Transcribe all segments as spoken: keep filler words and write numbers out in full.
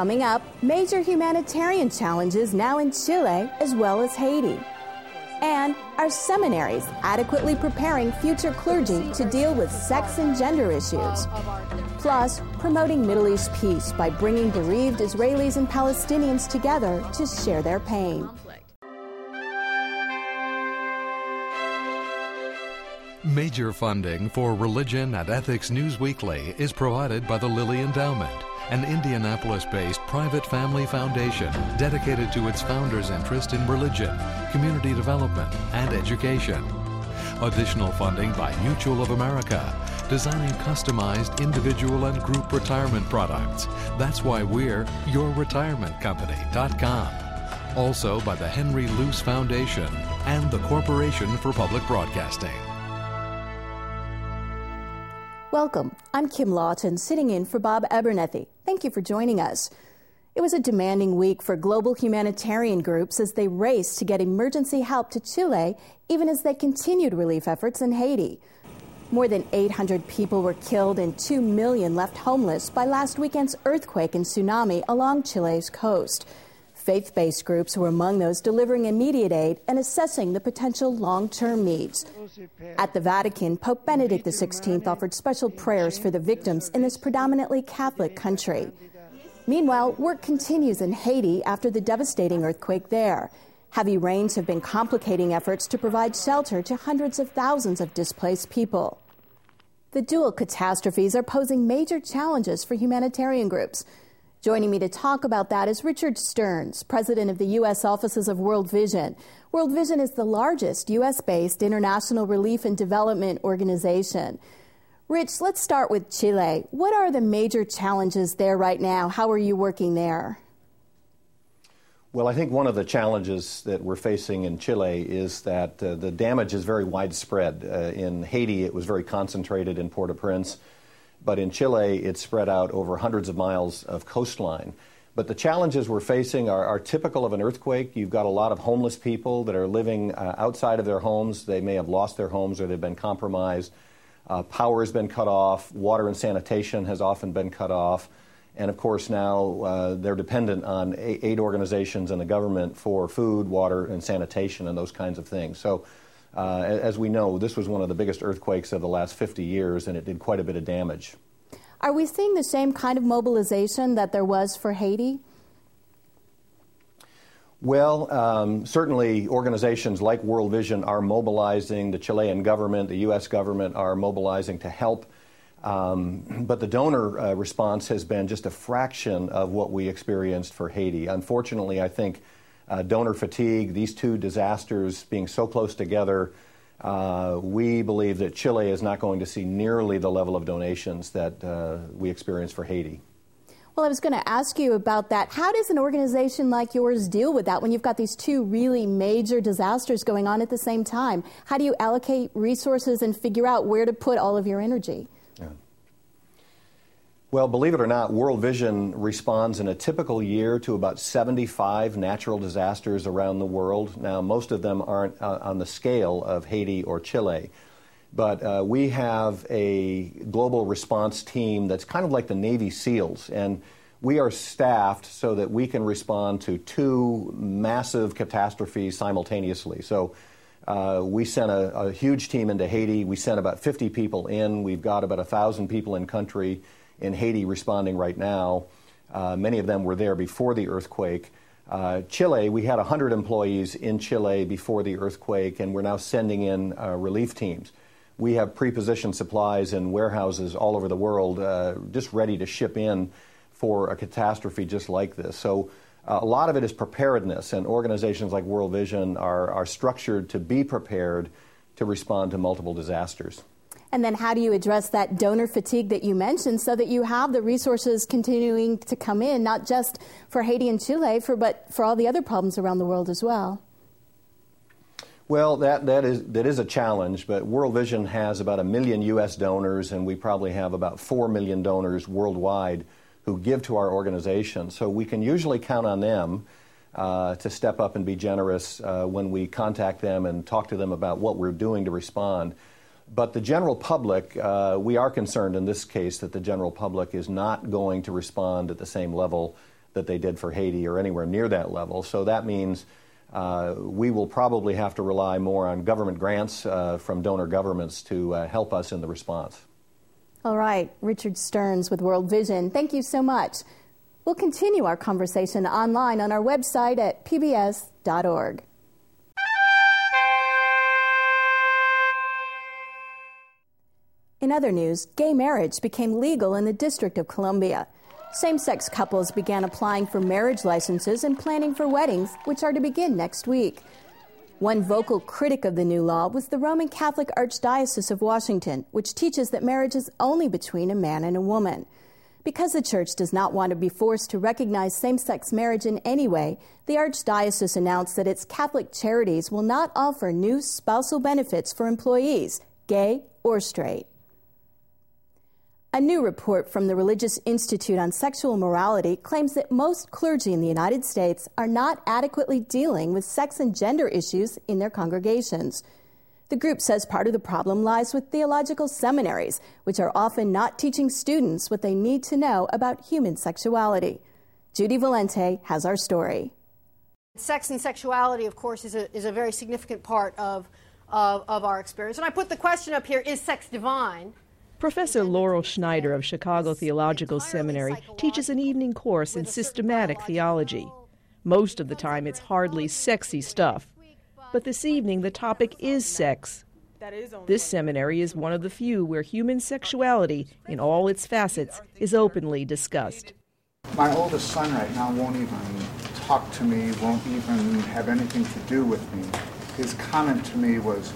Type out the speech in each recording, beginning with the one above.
Coming up, major humanitarian challenges now in Chile as well as Haiti. And are seminaries adequately preparing future clergy to deal with sex and gender issues? Plus, promoting Middle East peace by bringing bereaved Israelis and Palestinians together to share their pain. Major funding for Religion and Ethics News Weekly is provided by the Lilly Endowment, an Indianapolis-based private family foundation dedicated to its founders' interest in religion, community development, and education. Additional funding by Mutual of America, designing customized individual and group retirement products. That's why we're your retirement company dot com. Also by the Henry Luce Foundation and the Corporation for Public Broadcasting. Welcome. I'm Kim Lawton, sitting in for Bob Abernethy. Thank you for joining us. It was a demanding week for global humanitarian groups as they raced to get emergency help to Chile, even as they continued relief efforts in Haiti. More than eight hundred people were killed and two million left homeless by last weekend's earthquake and tsunami along Chile's coast. Faith-based groups were among those delivering immediate aid and assessing the potential long-term needs. At the Vatican, Pope Benedict the sixteenth offered special prayers for the victims in this predominantly Catholic country. Meanwhile, work continues in Haiti after the devastating earthquake there. Heavy rains have been complicating efforts to provide shelter to hundreds of thousands of displaced people. The dual catastrophes are posing major challenges for humanitarian groups. Joining me to talk about that is Richard Stearns, president of the U S Offices of World Vision. World Vision is the largest U S-based international relief and development organization. Rich, let's start with Chile. What are the major challenges there right now? How are you working there? Well, I think one of the challenges that we're facing in Chile is that uh, the damage is very widespread. Uh, in Haiti, it was very concentrated in Port-au-Prince. But in Chile, it's spread out over hundreds of miles of coastline. But the challenges we're facing are, are typical of an earthquake. You've got a lot of homeless people that are living uh, outside of their homes. They may have lost their homes or they've been compromised. Uh, power has been cut off. Water and sanitation has often been cut off. And of course now uh, they're dependent on aid organizations and the government for food, water, and sanitation and those kinds of things. So Uh, as we know, this was one of the biggest earthquakes of the last fifty years, and it did quite a bit of damage. Are we seeing the same kind of mobilization that there was for Haiti? Well, um, certainly organizations like World Vision are mobilizing. The Chilean government, the U S government are mobilizing to help. Um, but the donor uh, response has been just a fraction of what we experienced for Haiti. Unfortunately, I think Uh, donor fatigue, these two disasters being so close together, uh, we believe that Chile is not going to see nearly the level of donations that uh, we experienced for Haiti. Well, I was going to ask you about that. How does an organization like yours deal with that when you've got these two really major disasters going on at the same time? How do you allocate resources and figure out where to put all of your energy? Yeah. Well, believe it or not, World Vision responds in a typical year to about seventy-five natural disasters around the world. Now, most of them aren't uh, on the scale of Haiti or Chile, but uh, we have a global response team that's kind of like the Navy SEALs, and we are staffed so that we can respond to two massive catastrophes simultaneously. So uh, we sent a, a huge team into Haiti. We sent about fifty people in. We've got about one thousand people in country in Haiti responding right now. Uh, many of them were there before the earthquake. Uh, Chile, we had one hundred employees in Chile before the earthquake, and we're now sending in uh, relief teams. We have pre-positioned supplies in warehouses all over the world uh, just ready to ship in for a catastrophe just like this. So uh, a lot of it is preparedness, and organizations like World Vision are, are structured to be prepared to respond to multiple disasters. And then how do you address that donor fatigue that you mentioned so that you have the resources continuing to come in, not just for Haiti and Chile, for, but for all the other problems around the world as well? Well, that, that, is, that is a challenge, but World Vision has about a million U S donors, and we probably have about four million donors worldwide who give to our organization. So we can usually count on them uh, to step up and be generous uh, when we contact them and talk to them about what we're doing to respond. But the general public, uh, we are concerned in this case that the general public is not going to respond at the same level that they did for Haiti or anywhere near that level. So that means uh, we will probably have to rely more on government grants uh, from donor governments to uh, help us in the response. All right, Richard Stearns with World Vision, thank you so much. We'll continue our conversation online on our website at P B S dot org. In other news, gay marriage became legal in the District of Columbia. Same-sex couples began applying for marriage licenses and planning for weddings, which are to begin next week. One vocal critic of the new law was the Roman Catholic Archdiocese of Washington, which teaches that marriage is only between a man and a woman. Because the church does not want to be forced to recognize same-sex marriage in any way, the Archdiocese announced that its Catholic charities will not offer new spousal benefits for employees, gay or straight. A new report from the Religious Institute on Sexual Morality claims that most clergy in the United States are not adequately dealing with sex and gender issues in their congregations. The group says part of the problem lies with theological seminaries, which are often not teaching students what they need to know about human sexuality. Judy Valente has our story. Sex and sexuality, of course, is a, is a very significant part of, of, of our experience. And I put the question up here, is sex divine? Professor Laurel Schneider of Chicago Theological Seminary teaches an evening course in systematic theology. Most of the time it's hardly sexy stuff. But this evening the topic is sex. This seminary is one of the few where human sexuality, in all its facets, is openly discussed. My oldest son right now won't even talk to me, won't even have anything to do with me. His comment to me was,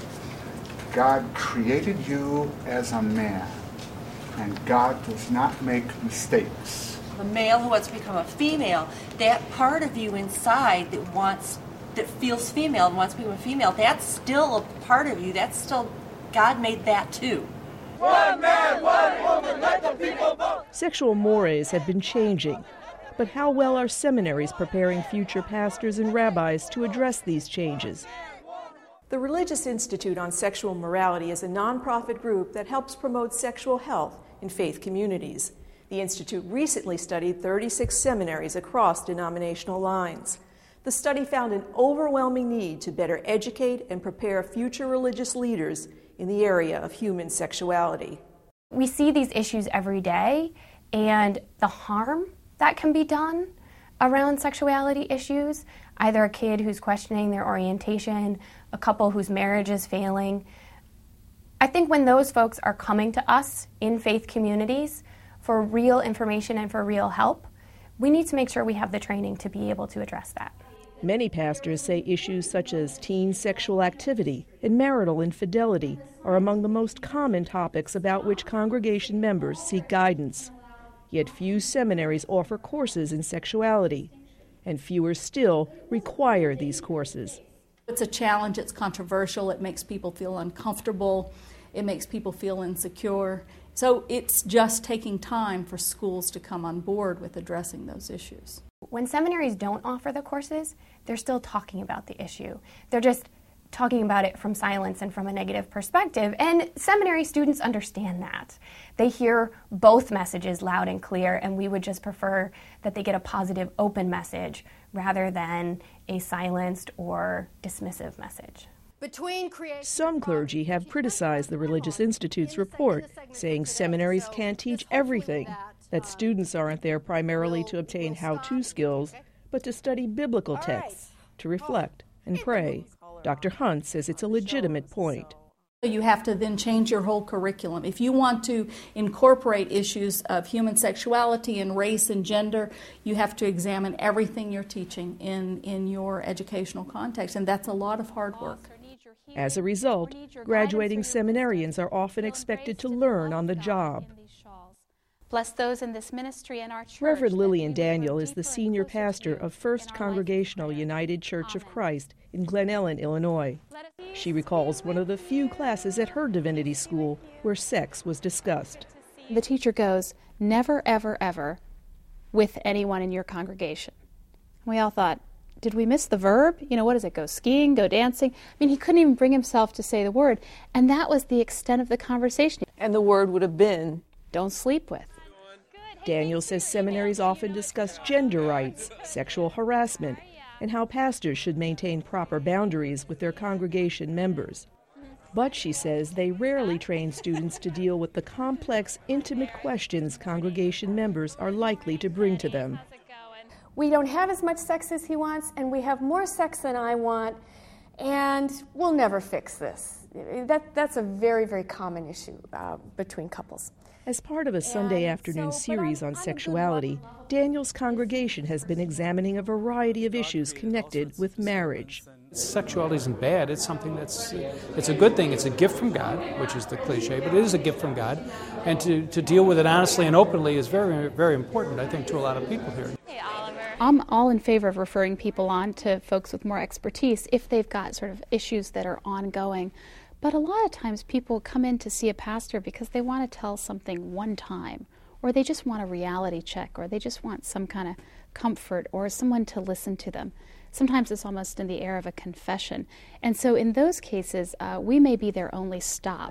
God created you as a man, and God does not make mistakes. The male who wants to become a female, that part of you inside that wants, that feels female and wants to become a female, that's still a part of you. That's still, God made that too. One man, one woman, let the people vote. Sexual mores have been changing, but how well are seminaries preparing future pastors and rabbis to address these changes? The Religious Institute on Sexual Morality is a nonprofit group that helps promote sexual health in faith communities. The Institute recently studied thirty-six seminaries across denominational lines. The study found an overwhelming need to better educate and prepare future religious leaders in the area of human sexuality. We see these issues every day, and the harm that can be done around sexuality issues, either a kid who's questioning their orientation, a couple whose marriage is failing. I think when those folks are coming to us in faith communities for real information and for real help, we need to make sure we have the training to be able to address that. Many pastors say issues such as teen sexual activity and marital infidelity are among the most common topics about which congregation members seek guidance. Yet few seminaries offer courses in sexuality, and fewer still require these courses. It's a challenge, it's controversial, it makes people feel uncomfortable, it makes people feel insecure. So it's just taking time for schools to come on board with addressing those issues. When seminaries don't offer the courses, they're still talking about the issue. They're just talking about it from silence and from a negative perspective, and seminary students understand that. They hear both messages loud and clear, and we would just prefer that they get a positive, open message rather than a silenced or dismissive message. Some clergy have criticized the Religious Institute's report, saying seminaries can't teach everything, that students aren't there primarily to obtain how-to skills, but to study biblical texts, to reflect and pray. Doctor Hunt says it's a legitimate point. You have to then change your whole curriculum. If you want to incorporate issues of human sexuality and race and gender, you have to examine everything you're teaching in, in your educational context, and that's a lot of hard work. As a result, graduating seminarians are often expected to learn on the job. Bless those in this ministry and our church. Reverend Lillian Daniel is the senior pastor of First Congregational United Church of Christ in Glen Ellen, Illinois. She recalls one of the few classes at her divinity school where sex was discussed. The teacher goes, never, ever, ever with anyone in your congregation. We all thought, did we miss the verb? You know, what does it, go skiing, go dancing? I mean, he couldn't even bring himself to say the word, and that was the extent of the conversation. And the word would have been, don't sleep with. Daniel says seminaries often discuss gender rights, sexual harassment, and how pastors should maintain proper boundaries with their congregation members. But she says they rarely train students to deal with the complex, intimate questions congregation members are likely to bring to them. We don't have as much sex as he wants, and we have more sex than I want, and we'll never fix this. That, that's a very, very common issue uh, between couples. As part of a Sunday afternoon series on sexuality, Daniel's congregation has been examining a variety of issues connected with marriage. Sexuality isn't bad. It's something that's, it's a good thing. It's a gift from God, which is the cliche, but it is a gift from God. And to, to deal with it honestly and openly is very, very important, I think, to a lot of people here. I'm all in favor of referring people on to folks with more expertise if they've got sort of issues that are ongoing. But a lot of times people come in to see a pastor because they want to tell something one time, or they just want a reality check, or they just want some kind of comfort or someone to listen to them. Sometimes it's almost in the air of a confession. And so in those cases, uh, we may be their only stop.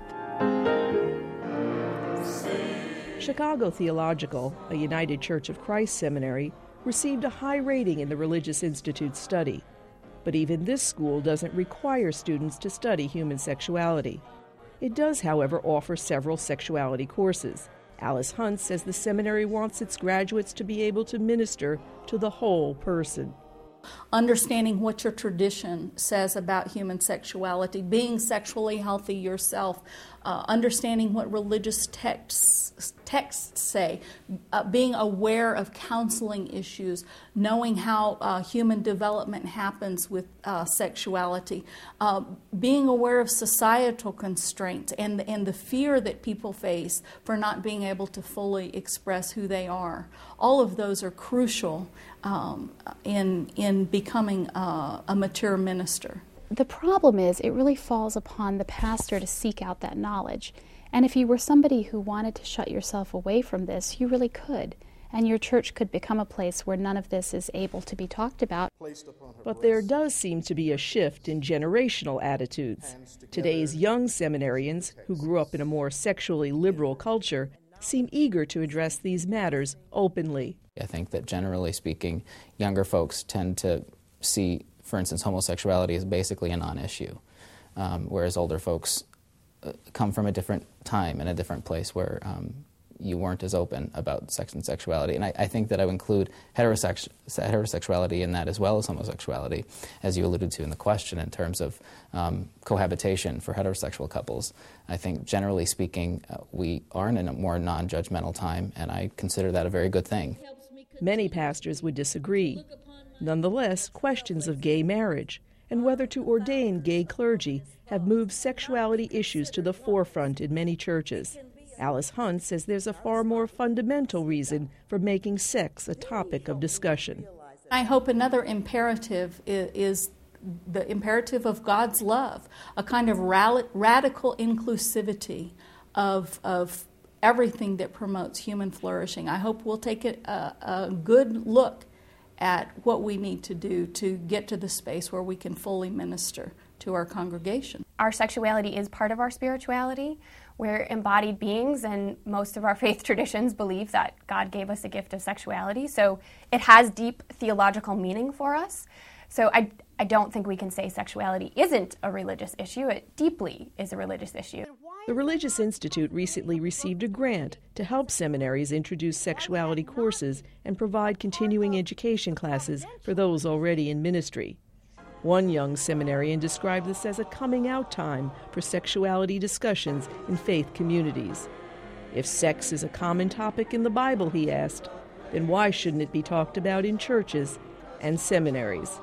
Chicago Theological, a United Church of Christ seminary, received a high rating in the Religious Institute study. But even this school doesn't require students to study human sexuality. It does, however, offer several sexuality courses. Alice Hunt says the seminary wants its graduates to be able to minister to the whole person. Understanding what your tradition says about human sexuality, being sexually healthy yourself, uh, understanding what religious texts, texts say, uh, being aware of counseling issues, knowing how uh, human development happens with uh, sexuality, uh, being aware of societal constraints and, and the fear that people face for not being able to fully express who they are. All of those are crucial um, in, in becoming uh, a mature minister. The problem is it really falls upon the pastor to seek out that knowledge. And if you were somebody who wanted to shut yourself away from this, you really could. And your church could become a place where none of this is able to be talked about. But there does seem to be a shift in generational attitudes. Today's young seminarians, who grew up in a more sexually liberal culture, seem eager to address these matters openly. I think that generally speaking, younger folks tend to see, for instance, homosexuality as basically a non-issue, um, whereas older folks uh, come from a different time and a different place where um, you weren't as open about sex and sexuality. And I, I think that I would include heterosex- heterosexuality in that as well as homosexuality, as you alluded to in the question, in terms of um, cohabitation for heterosexual couples. I think, generally speaking, uh, we are in a more non-judgmental time, and I consider that a very good thing. Many pastors would disagree. Nonetheless, questions of gay marriage and whether to ordain gay clergy have moved sexuality issues to the forefront in many churches. Alice Hunt says there's a far more fundamental reason for making sex a topic of discussion. I hope another imperative is the imperative of God's love, a kind of radical inclusivity of, of everything that promotes human flourishing. I hope we'll take a, a good look at what we need to do to get to the space where we can fully minister to our congregation. Our sexuality is part of our spirituality. We're embodied beings, and most of our faith traditions believe that God gave us a gift of sexuality, so it has deep theological meaning for us. So I, I don't think we can say sexuality isn't a religious issue. It deeply is a religious issue. The Religious Institute recently received a grant to help seminaries introduce sexuality courses and provide continuing education classes for those already in ministry. One young seminarian described this as a coming out time for sexuality discussions in faith communities. If sex is a common topic in the Bible, he asked, then why shouldn't it be talked about in churches and seminaries?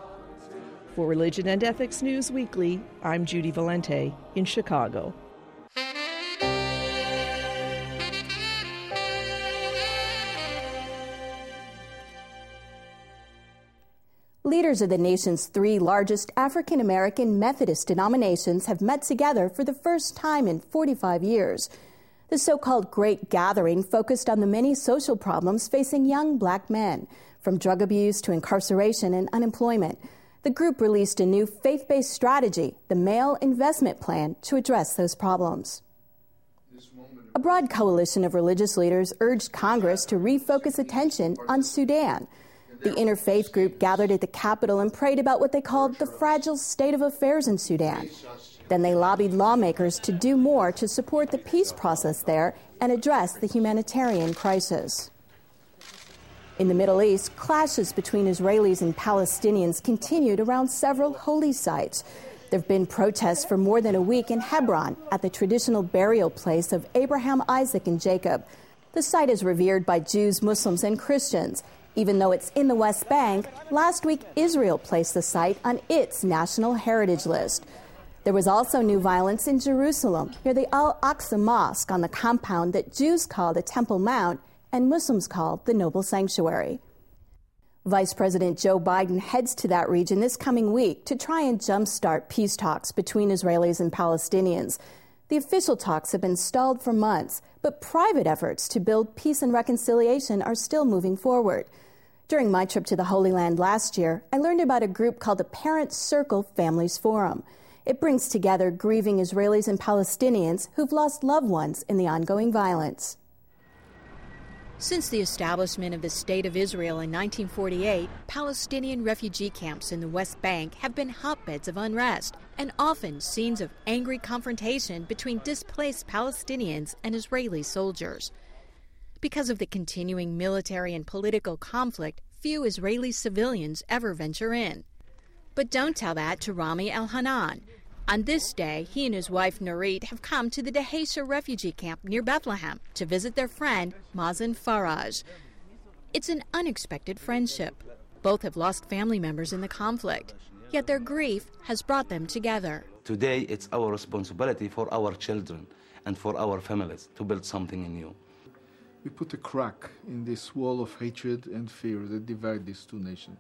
For Religion and Ethics News Weekly, I'm Judy Valente in Chicago. Leaders of the nation's three largest African-American Methodist denominations have met together for the first time in forty-five years. The so-called Great Gathering focused on the many social problems facing young black men, from drug abuse to incarceration and unemployment. The group released a new faith-based strategy, the Male Investment Plan, to address those problems. broad coalition of religious leaders urged Congress to refocus attention on Sudan. The interfaith group gathered at the Capitol and prayed about what they called the fragile state of affairs in Sudan. Then they lobbied lawmakers to do more to support the peace process there and address the humanitarian crisis. In the Middle East, clashes between Israelis and Palestinians continued around several holy sites. There have been protests for more than a week in Hebron at the traditional burial place of Abraham, Isaac, and Jacob. The site is revered by Jews, Muslims, and Christians. Even though it's in the West Bank, last week Israel placed the site on its national heritage list. There was also new violence in Jerusalem, near the Al-Aqsa Mosque on the compound that Jews call the Temple Mount and Muslims call the Noble Sanctuary. Vice President Joe Biden heads to that region this coming week to try and jumpstart peace talks between Israelis and Palestinians. The official talks have been stalled for months, but private efforts to build peace and reconciliation are still moving forward. During my trip to the Holy Land last year, I learned about a group called the Parent Circle Families Forum. It brings together grieving Israelis and Palestinians who've lost loved ones in the ongoing violence. Since the establishment of the State of Israel in nineteen forty-eight, Palestinian refugee camps in the West Bank have been hotbeds of unrest and often scenes of angry confrontation between displaced Palestinians and Israeli soldiers. Because of the continuing military and political conflict, few Israeli civilians ever venture in. But don't tell that to Rami Elhanan. On this day, he and his wife Nurit have come to the Dheisheh refugee camp near Bethlehem to visit their friend Mazen Faraj. It's an unexpected friendship. Both have lost family members in the conflict, yet their grief has brought them together. Today, it's our responsibility for our children and for our families to build something new. We put a crack in this wall of hatred and fear that divide these two nations.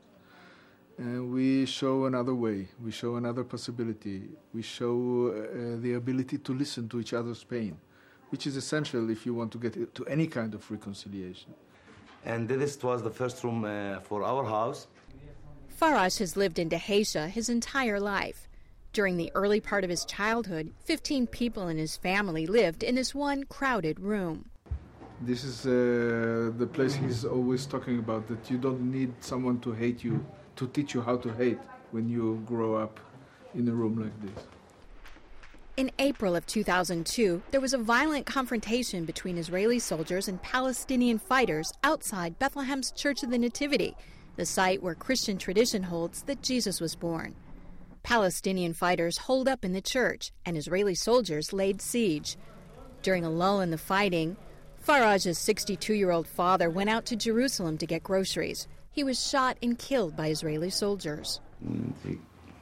And we show another way, we show another possibility, we show uh, the ability to listen to each other's pain, which is essential if you want to get to any kind of reconciliation. And this was the first room uh, for our house. Faraj has lived in Dheisheh his entire life. During the early part of his childhood, fifteen people in his family lived in this one crowded room. This is uh, the place he's always talking about, that you don't need someone to hate you, to teach you how to hate when you grow up in a room like this. In April of two thousand two, there was a violent confrontation between Israeli soldiers and Palestinian fighters outside Bethlehem's Church of the Nativity, the site where Christian tradition holds that Jesus was born. Palestinian fighters holed up in the church, and Israeli soldiers laid siege. During a lull in the fighting, Faraj's sixty-two-year-old father went out to Jerusalem to get groceries. He was shot and killed by Israeli soldiers. He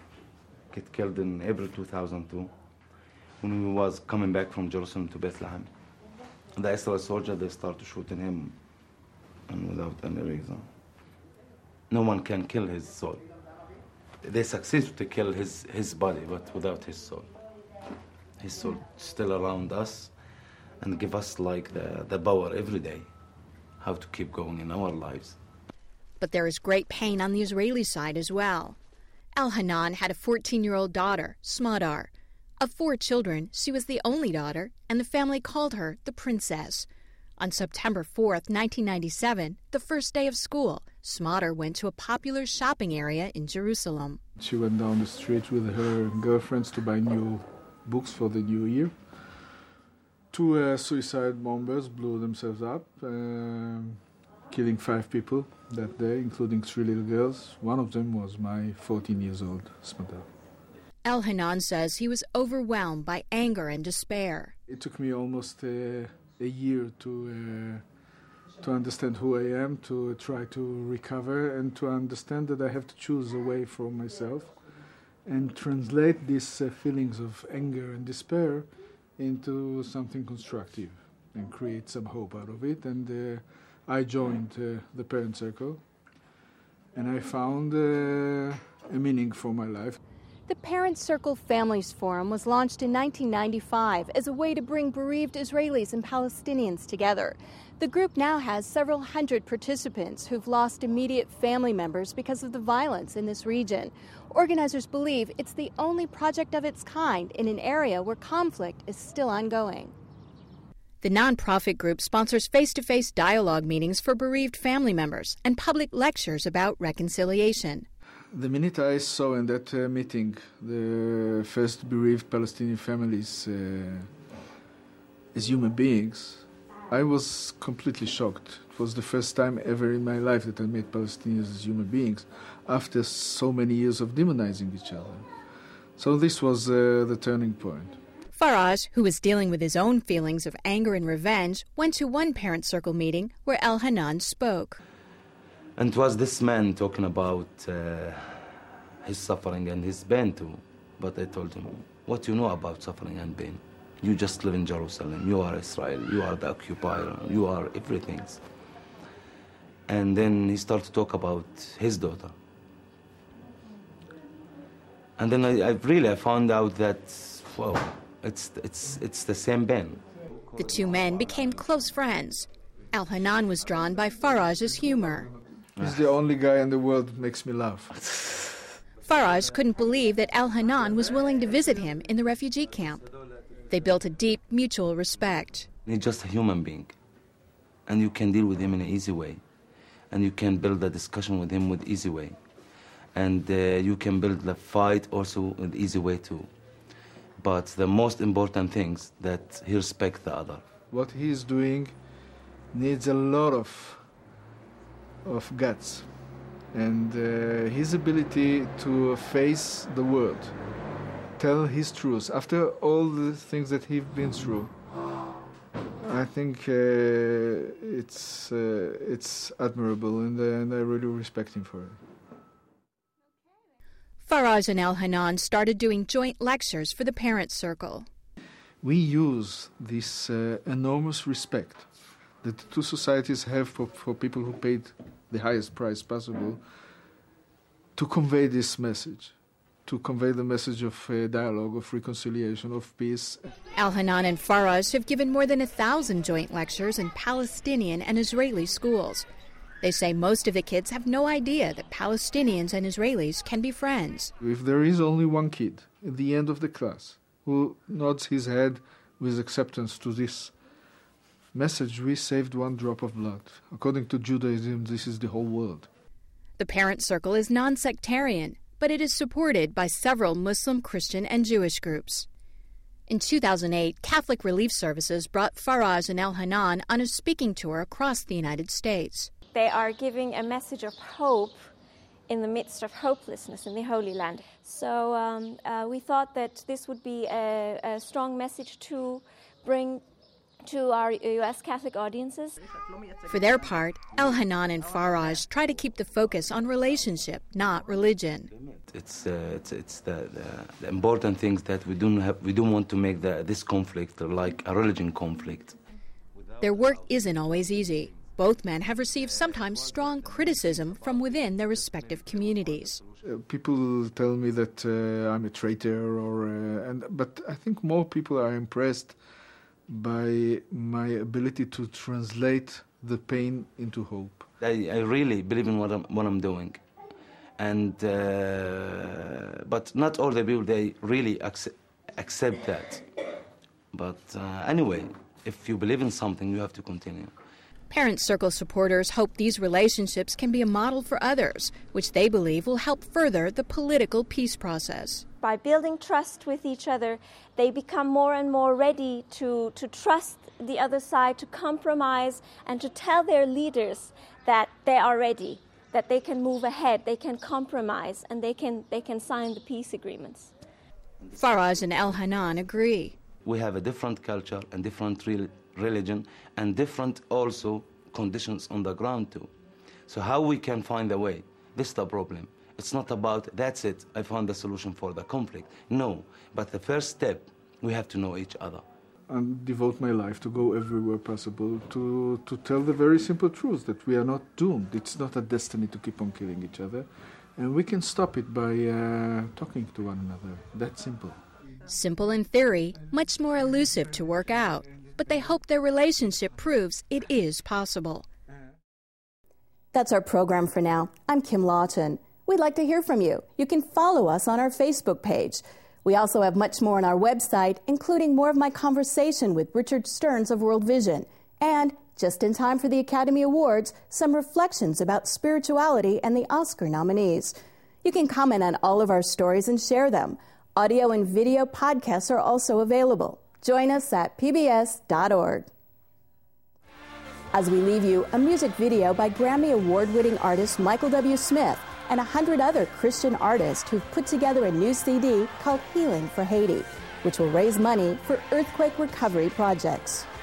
got killed in April two thousand two when he was coming back from Jerusalem to Bethlehem. The Israeli soldiers, they started shooting him, and without any reason. No one can kill his soul. They succeeded to kill his, his body, but without his soul. His soul is still around us and give us like the, the power every day, how to keep going in our lives. But there is great pain on the Israeli side as well. Elhanan had a fourteen-year-old daughter, Smadar. Of four children, she was the only daughter, and the family called her the princess. On September fourth, nineteen ninety-seven, the first day of school, Smadar went to a popular shopping area in Jerusalem. She went down the street with her girlfriends to buy new books for the new year. Two uh, suicide bombers blew themselves up, uh, killing five people that day, including three little girls. One of them was my fourteen years old Smadar. Elhanan says he was overwhelmed by anger and despair. It took me almost uh, a year to uh, to understand who I am, to try to recover, and to understand that I have to choose a way for myself and translate these uh, feelings of anger and despair into something constructive and create some hope out of it. And uh, I joined uh, the Parent Circle, and I found uh, a meaning for my life. The Parent Circle Families Forum was launched in nineteen ninety-five as a way to bring bereaved Israelis and Palestinians together. The group now has several hundred participants who've lost immediate family members because of the violence in this region. Organizers believe it's the only project of its kind in an area where conflict is still ongoing. The nonprofit group sponsors face-to-face dialogue meetings for bereaved family members and public lectures about reconciliation. The minute I saw in that uh, meeting the first bereaved Palestinian families uh, as human beings, I was completely shocked. It was the first time ever in my life that I met Palestinians as human beings after so many years of demonizing each other. So this was uh, the turning point. Faraj, who was dealing with his own feelings of anger and revenge, went to one parent circle meeting where Elhanan spoke. And it was this man talking about uh, his suffering and his pain too. But I told him, what you know about suffering and pain? You just live in Jerusalem, you are Israel, you are the occupier, you are everything. And then he started to talk about his daughter. And then I, I really I found out that, wow, it's, it's, it's the same pain. The two men became close friends. Elhanan was drawn by Faraj's humor. He's the only guy in the world that makes me laugh. Faraj couldn't believe that Elhanan was willing to visit him in the refugee camp. They built a deep mutual respect. He's just a human being, and you can deal with him in an easy way, and you can build a discussion with him with easy way, and uh, you can build the fight also in easy way too. But the most important thing is that he respects the other. What he is doing needs a lot of, of guts, and uh, his ability to face the world, tell his truth after all the things that he's been through. I think uh, it's uh, it's admirable, and, uh, and I really respect him for it. Faraj and Elhanan started doing joint lectures for the parent circle. We use this uh, enormous respect that the two societies have for, for people who paid the highest price possible to convey this message, to convey the message of uh, dialogue, of reconciliation, of peace. Elhanan and Faraj have given more than a thousand joint lectures in Palestinian and Israeli schools. They say most of the kids have no idea that Palestinians and Israelis can be friends. If there is only one kid at the end of the class who nods his head with acceptance to this message, we saved one drop of blood. According to Judaism, this is the whole world. The parent circle is non-sectarian, but it is supported by several Muslim, Christian, and Jewish groups. In two thousand eight, Catholic Relief Services brought Faraj and Elhanan on a speaking tour across the United States. They are giving a message of hope in the midst of hopelessness in the Holy Land. So um, uh, we thought that this would be a, a strong message to bring to our U S Catholic audiences. For their part, Elhanan and Faraj try to keep the focus on relationship, not religion. It's uh, it's, it's the, the, the important things that we don't have. We don't want to make the, this conflict like a religion conflict. Their work isn't always easy. Both men have received sometimes strong criticism from within their respective communities. Uh, people tell me that uh, I'm a traitor, or uh, and but I think more people are impressed by my ability to translate the pain into hope. I, I really believe in what I'm, what I'm doing, and uh, but not all the people they really accept, accept that. But uh, anyway, if you believe in something, you have to continue. Parent Circle supporters hope these relationships can be a model for others, which they believe will help further the political peace process. By building trust with each other, they become more and more ready to, to trust the other side, to compromise, and to tell their leaders that they are ready, that they can move ahead, they can compromise, and they can, they can sign the peace agreements. Faraj and Elhanan agree. We have a different culture and different re religion and different also conditions on the ground too. So how we can find a way? This is the problem. It's not about, that's it, I found the solution for the conflict. No, but the first step, we have to know each other. And devote my life to go everywhere possible to, to tell the very simple truth that we are not doomed. It's not a destiny to keep on killing each other. And we can stop it by uh, talking to one another. That's simple. Simple in theory, much more elusive to work out. But they hope their relationship proves it is possible. That's our program for now. I'm Kim Lawton. We'd like to hear from you. You can follow us on our Facebook page. We also have much more on our website, including more of my conversation with Richard Stearns of World Vision, and just in time for the Academy Awards, some reflections about spirituality and the Oscar nominees. You can comment on all of our stories and share them. Audio and video podcasts are also available. Join us at P B S dot org. As we leave you, a music video by Grammy Award-winning artist Michael W. Smith and a hundred other Christian artists who've put together a new C D called Healing for Haiti, which will raise money for earthquake recovery projects.